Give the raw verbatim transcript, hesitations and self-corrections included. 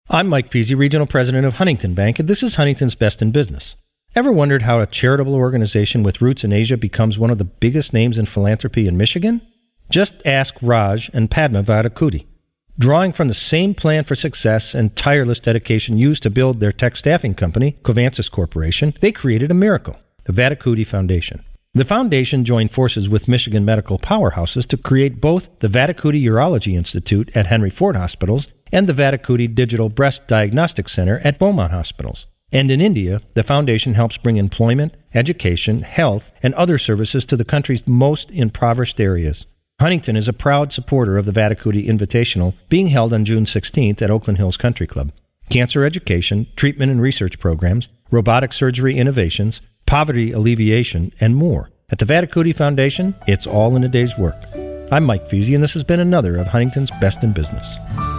I'm Mike Feasy, Regional President of Huntington Bank, and this is Huntington's Best in Business. Ever wondered how a charitable organization with roots in Asia becomes one of the biggest names in philanthropy in Michigan? Just ask Raj and Padma Vadakudi. Drawing from the same plan for success and tireless dedication used to build their tech staffing company, Covantis Corporation, they created a miracle, the Vadakudi Foundation. The foundation joined forces with Michigan medical powerhouses to create both the Vadakudi Urology Institute at Henry Ford Hospitals and the Vadakudi Digital Breast Diagnostic Center at Beaumont Hospitals. And in India, the foundation helps bring employment, education, health, and other services to the country's most impoverished areas. Huntington is a proud supporter of the Vadakudi Invitational being held on June sixteenth at Oakland Hills Country Club. Cancer education, treatment and research programs, robotic surgery innovations, poverty alleviation, and more. At the Vadakudi Foundation, it's all in a day's work. I'm Mike Feasy, and this has been another of Huntington's Best in Business.